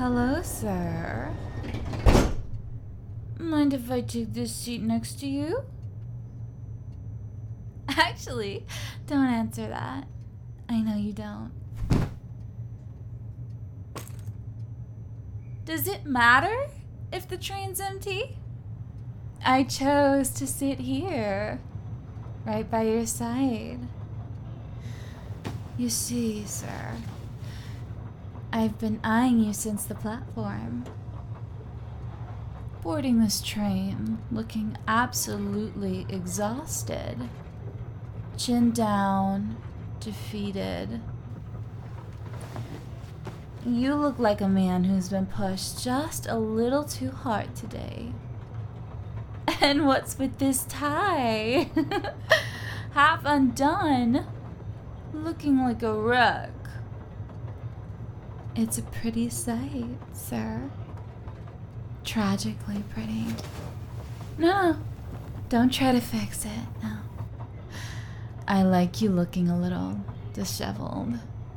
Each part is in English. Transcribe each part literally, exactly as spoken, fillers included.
Hello, sir. Mind if I take this seat next to you? Actually, don't answer that. I know you don't. Does it matter if the train's empty? I chose to sit here, right by your side. You see, sir, I've been eyeing you since the platform. Boarding this train, looking absolutely exhausted. Chin down, defeated. You look like a man who's been pushed just a little too hard today. And what's with this tie? Half undone, looking like a wreck. It's a pretty sight, sir. Tragically pretty. No, don't try to fix it, no. I like you looking a little disheveled.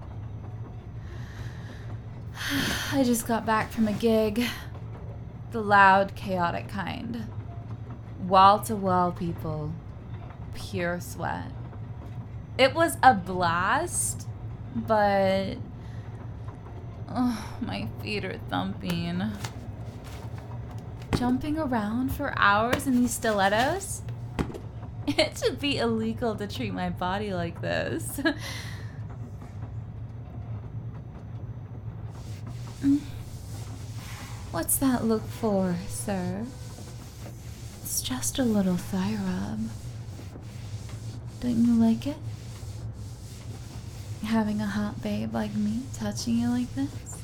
I just got back from a gig. The loud, chaotic kind. Wall-to-wall people. Pure sweat. It was a blast, but... oh, my feet are thumping. Jumping around for hours in these stilettos? It should be illegal to treat my body like this. What's that look for, sir? It's just a little thigh rub. Don't you like it? Having a hot babe like me touching you like this?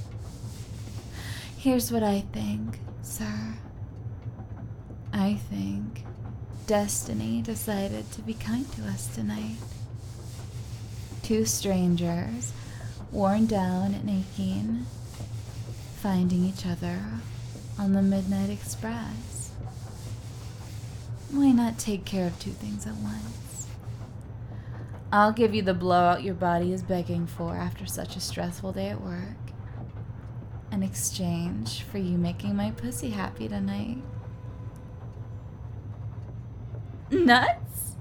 Here's what I think, sir. I think destiny decided to be kind to us tonight. Two strangers, worn down and aching, finding each other on the Midnight Express. Why not take care of two things at once? I'll give you the blowout your body is begging for after such a stressful day at work. In exchange for you making my pussy happy tonight. Nuts?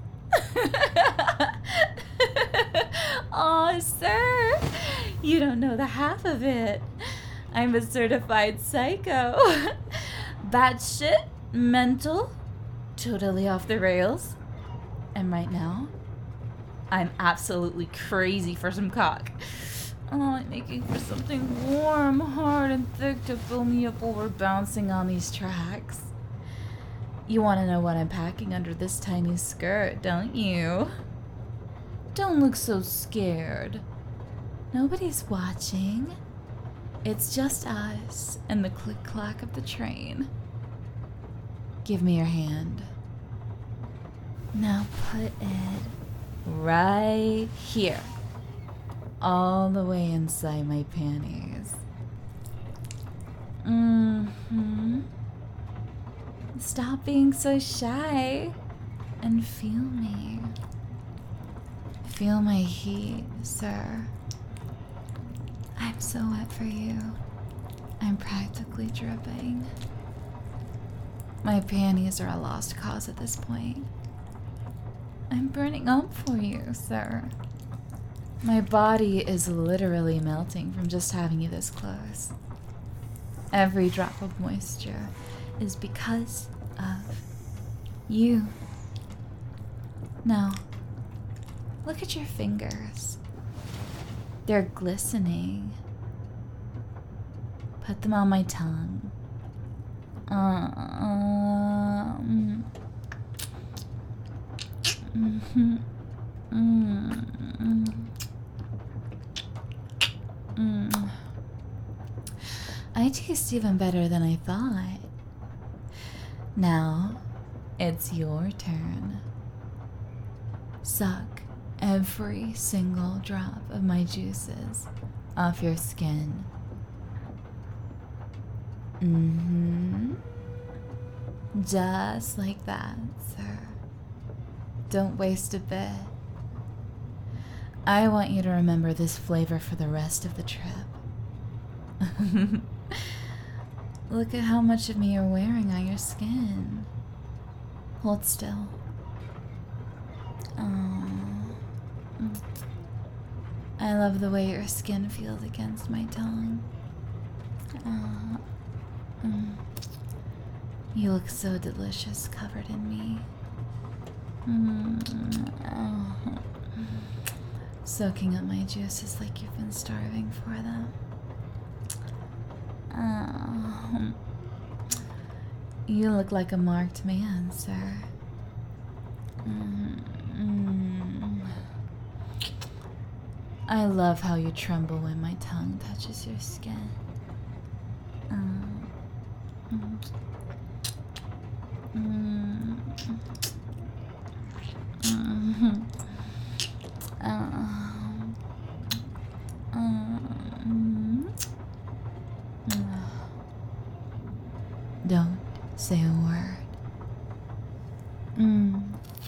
Aw, sir, you don't know the half of it. I'm a certified psycho. Batshit, mental, totally off the rails. And right now, I'm absolutely crazy for some cock. Oh, I'm making for something warm, hard, and thick to fill me up while we're bouncing on these tracks. You want to know what I'm packing under this tiny skirt, don't you? Don't look so scared. Nobody's watching. It's just us and the click-clack of the train. Give me your hand. Now put it right here. All the way inside my panties. Mm-hmm. Stop being so shy and feel me. Feel my heat, sir. I'm so wet for you. I'm practically dripping. My panties are a lost cause at this point. I'm burning up for you, sir. My body is literally melting from just having you this close. Every drop of moisture is because of you. Now, look at your fingers. They're glistening. Put them on my tongue. Um, mm-hmm. Mm-hmm. Mm. I taste even better than I thought. Now, it's your turn. Suck every single drop of my juices off your skin. Mm-hmm. Just like that, sir. Don't waste a bit. I want you to remember this flavor for the rest of the trip. Look at how much of me you're wearing on your skin. Hold still. Oh. I love the way your skin feels against my tongue. Oh. Mm. You look so delicious covered in me. Mm. Oh. Soaking up my juices like you've been starving for them. Oh. You look like a marked man, sir. Mm. Mm. I love how you tremble when my tongue touches your skin. Um, mm, mm, mm, um, um, Don't say a word. Mm.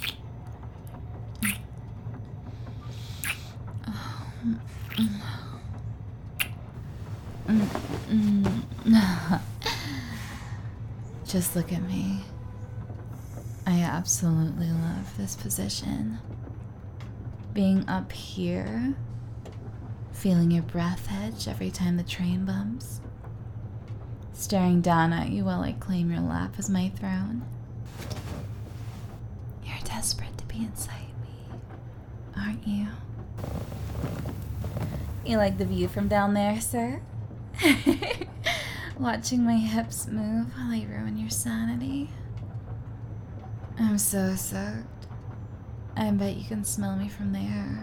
Just look at me. I absolutely love this position. Being up here, feeling your breath edge every time the train bumps, staring down at you while I claim your lap as my throne. You're desperate to be inside me, aren't you? You like the view from down there, sir? Watching my hips move while I ruin your sanity. I'm so soaked. I bet you can smell me from there.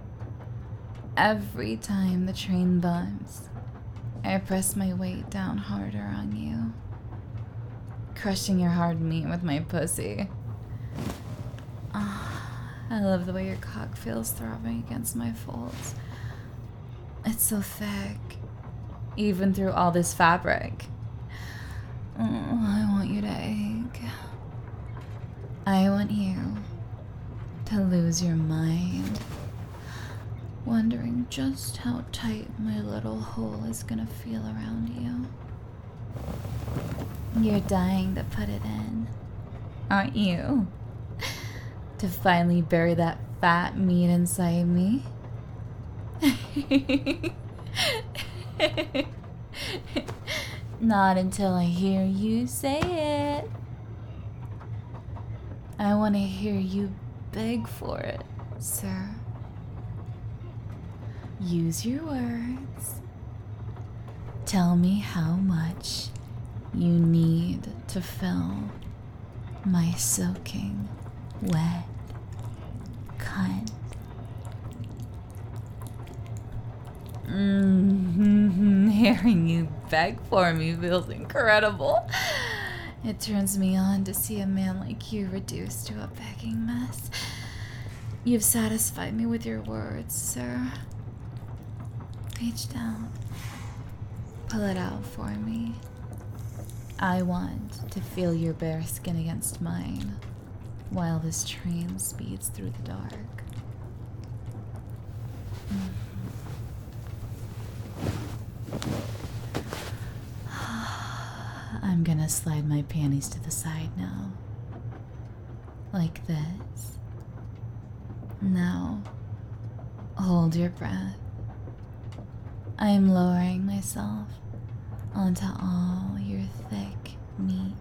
Every time the train bumps, I press my weight down harder on you, crushing your hard meat with my pussy. Oh, I love the way your cock feels throbbing against my folds. It's so thick, even through all this fabric. Oh, I want you to ache. I want you to lose your mind, wondering just how tight my little hole is gonna feel around you. You're dying to put it in, aren't you? To finally bury that fat meat inside me. Not until I hear you say it. I want to hear you beg for it, sir. Use your words. Tell me how much you need to fill my soaking, wet cunt. Mm-hmm. Hearing you beg for me feels incredible. It turns me on to see a man like you reduced to a begging mess. You've satisfied me with your words, sir. Reach down. Pull it out for me. I want to feel your bare skin against mine while this train speeds through the dark. Mm. I'm gonna slide my panties to the side now. Like this. Now, hold your breath. I am lowering myself onto all your thick meat.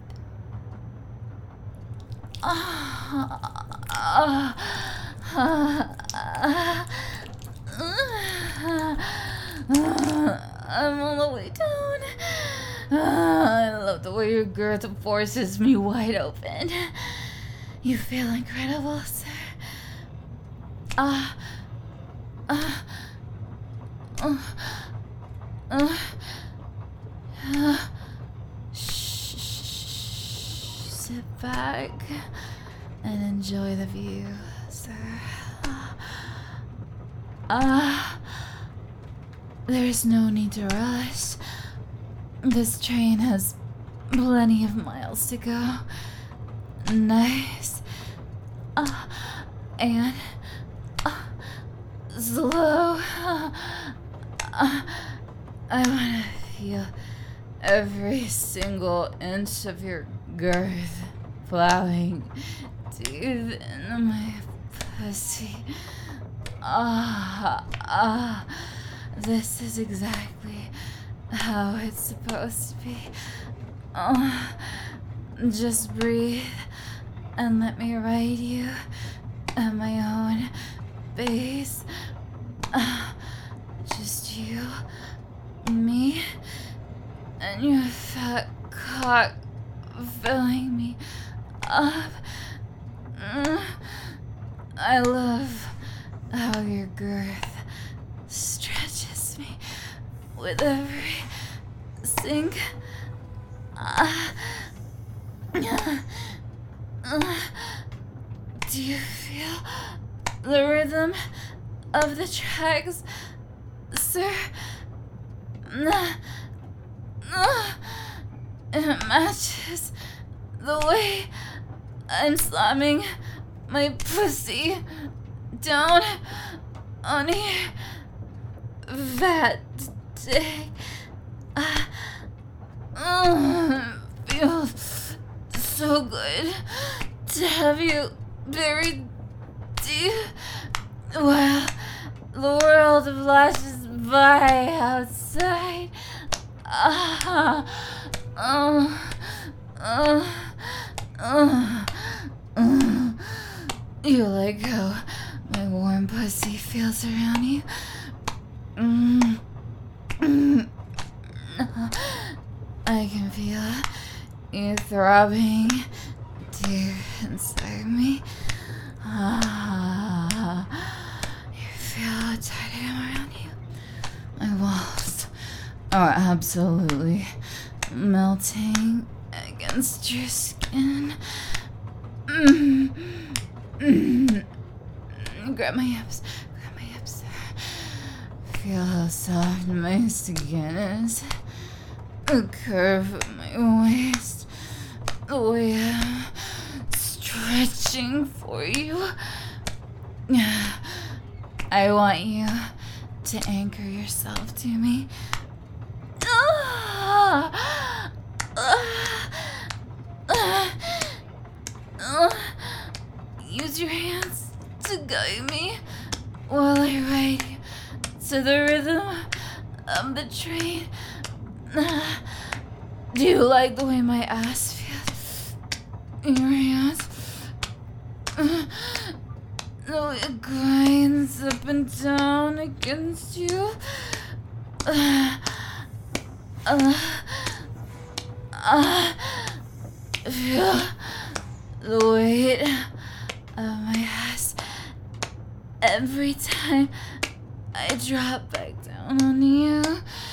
I'm all the way down. I love the way your girth forces me wide open. You feel incredible, sir. Ah. Uh, uh, uh, uh, uh, shh, shh, sit back and enjoy the view, sir. Ah. Uh, there's no need to rush. This train has plenty of miles to go. Nice. Uh, and uh, slow. Uh, I want to feel every single inch of your girth plowing deep into my pussy. Ah, ah, this is exactly how it's supposed to be. Oh, just breathe and let me ride you at my own pace. Uh, just you, me, and your fat cock filling me up. Mm, I love how your girth stretches me with every sink. Uh, uh, uh, do you feel the rhythm of the tracks, sir? Uh, uh, it matches the way I'm slamming my pussy down on your fat dick. Uh, uh, feels so good to have you buried deep while the world flashes by outside. Ah, uh, uh, uh, uh. You like how my warm pussy feels around you? Mm. Mm. I can feel you throbbing deep inside me. Ah, you feel how tight I am around you. My walls are absolutely melting against your skin. Mm. Mm. Grab my hips, grab my hips. Feel how soft my skin is. The curve of my waist, the way I'm stretching for you. I want you to anchor yourself to me. Ah! Ah! Ah! Ah! Use your hands to guide me while I ride you to the rhythm of the train. Do you like the way my ass feels in your hands? The way it grinds up and down against you? Uh, uh, uh, feel the weight of my ass every time I drop back down on you.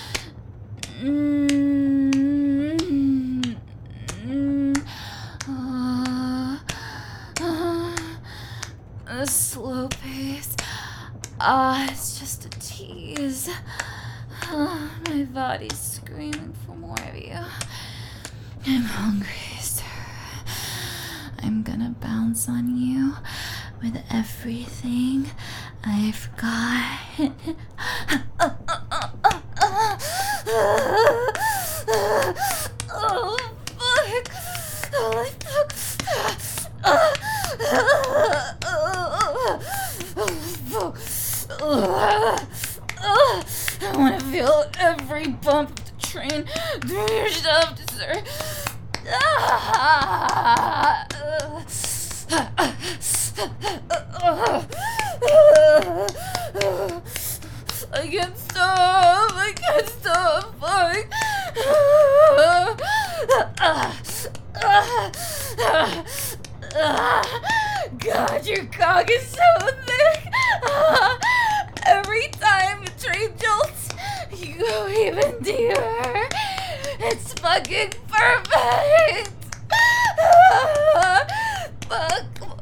Mm, mm, uh, uh, a slow pace. Ah, it's just a tease. Uh, my body's screaming for more of you. I'm hungry, sir. I'm gonna bounce on you with everything I've got. Oh, fuck. Holy fuck. I want to feel every bump of the train through your shaft, sir. I can't stop. I can't stop. Fuck. God, your cock is so thick. Every time a train jolts, you go even deeper. It's fucking perfect. Fuck.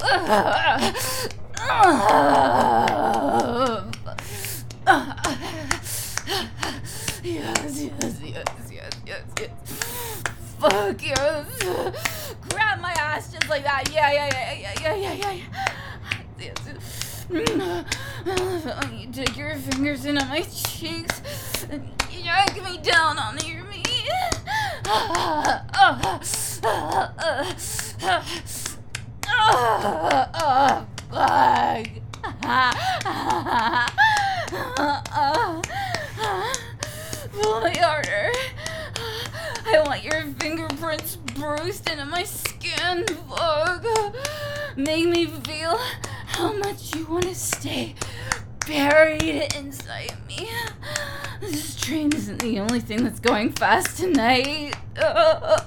Yes, yes, yes, yes, yes, yes. Fuck yes. Grab my ass just like that. Yeah, yeah, yeah, yeah, yeah, yeah, yeah, yeah. Yes. You dig your fingers into my cheeks and yank me down onto your meat. Pull me harder. I want your fingerprints bruised into my skin. Fuck. Make me feel how much you want to stay buried inside me. This train isn't the only thing that's going fast tonight. Oh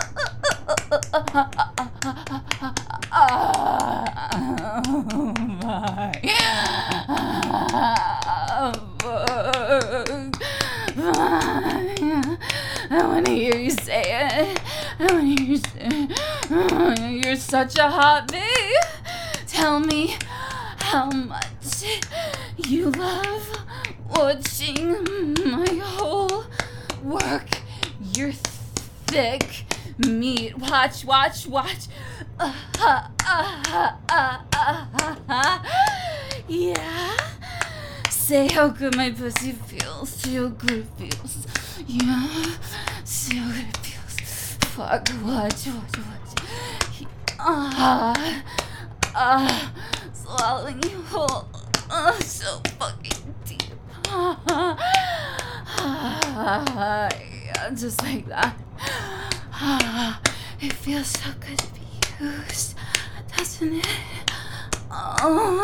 my. I want to hear you say it. I want to hear you say it. Oh, you're such a hot babe. Tell me how much you love watching my whole work. Your thick meat. Watch, watch, watch. Uh, uh, uh, uh, uh, uh, yeah. Say how good my pussy feels. Say how good it feels. Yeah. Say how good it feels. Fuck. Watch, watch, watch. Ah. Ah. Swallowing you whole. Oh, so fucking deep. Ah. Ah. Yeah, just like that. Ah. It feels so good to be used, doesn't it? Oh.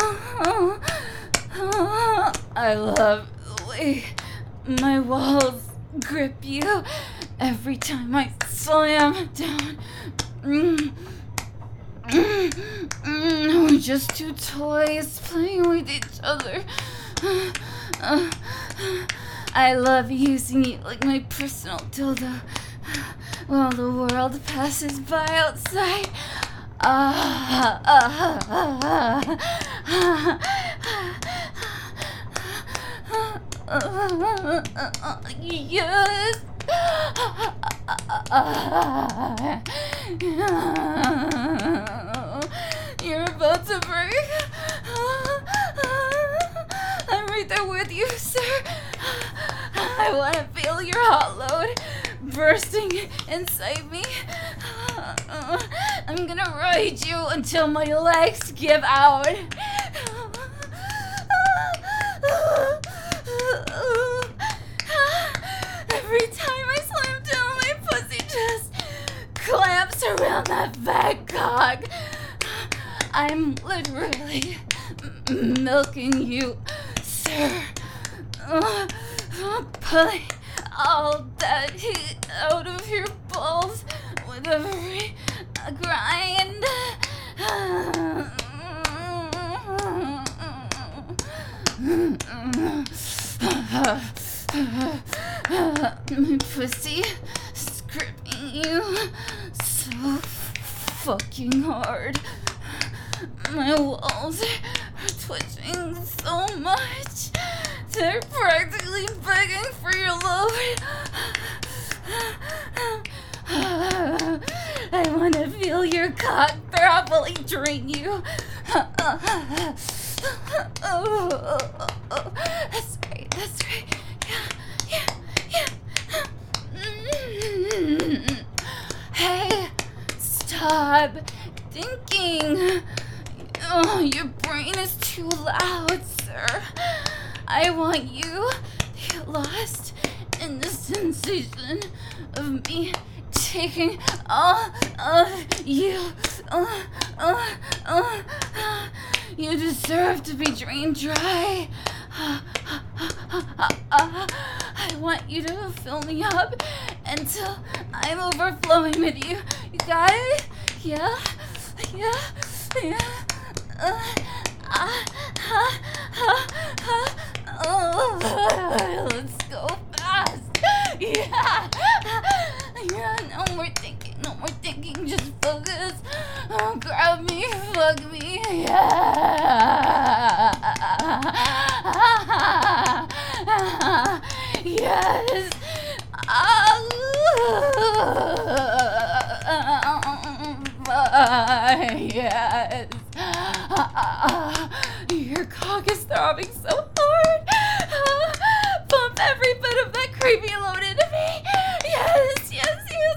Oh. I love the way my walls grip you every time I slam down. Mm. Mm. Mm. We're just two toys playing with each other. Uh, uh, I love using you like my personal dildo while the world passes by outside. Ah, ah, ah, ah, ah. Yes. You're about to break. I'm right there with you, sir. I want to feel your hot load bursting inside me. I'm gonna ride you until my legs give out. Every time I slam down, my pussy just clamps around that fat cock. I'm literally milking you, sir. Uh, pulling all that heat out of your balls with every grind. My pussy is gripping you so fucking hard. My walls are twitching so much. They're practically begging for your load. I want to feel your cock thoroughly drain you. Oh, oh, oh, oh. That's right, that's right. Yeah, yeah, yeah. Mm-hmm. Hey, stop thinking. Oh, your brain is too loud, sir. I want you to get lost in the sensation of me taking all of you. Uh, uh, uh, uh. You deserve to be drained dry. I want you to fill me up until I'm overflowing with you. You got it? Yeah? Yeah? Yeah? Uh, uh, uh, uh, uh, oh, let's go fast. Yeah. Yeah, no more thinking, no more thinking, just focus. Oh, grab me, fuck me. Yeah. Yes. Oh. Yes. Your cock is throbbing so hard. Pump every bit of that creepy load into me. Yes, yes, yes.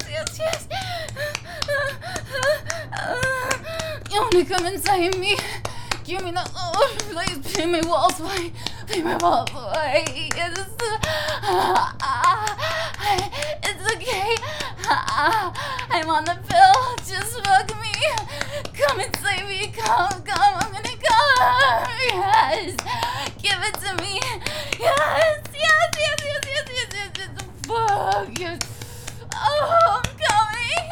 me, come inside me. Give me that love, please. Paint my walls white. Paint my walls white. It's, uh, it's okay. I'm on the pill. Just fuck me. Come and save me. Come, come. I'm gonna come. Yes. Give it to me. Yes, yes, yes, yes, yes, yes, yes, yes. Fuck. Yes. Oh, I'm coming.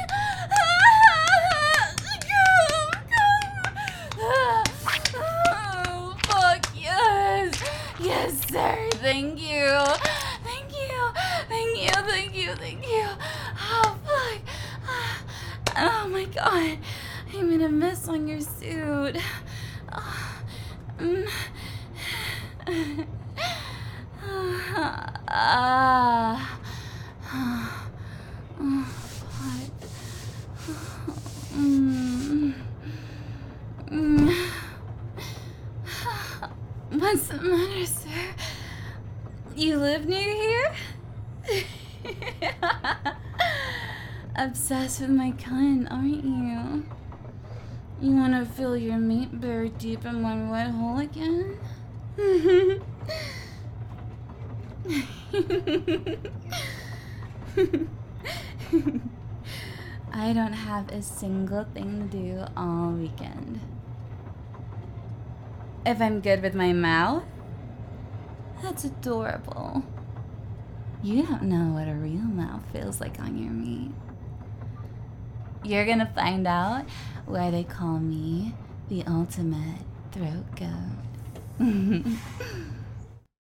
Oh, fuck, yes. Yes, sir. Thank you. Thank you. Thank you. Thank you. Thank you. Oh, fuck. Oh, my God. I made a mess on your suit. Oh, mm. Ah. Oh, fuck. Mm. Mm. What's the matter, sir? You live near here? Obsessed with my cunt, aren't you? You want to feel your meat buried deep in my wet hole again? I don't have a single thing to do all weekend. If I'm good with my mouth, that's adorable. You don't know what a real mouth feels like on your meat. You're gonna find out why they call me the ultimate throat goat.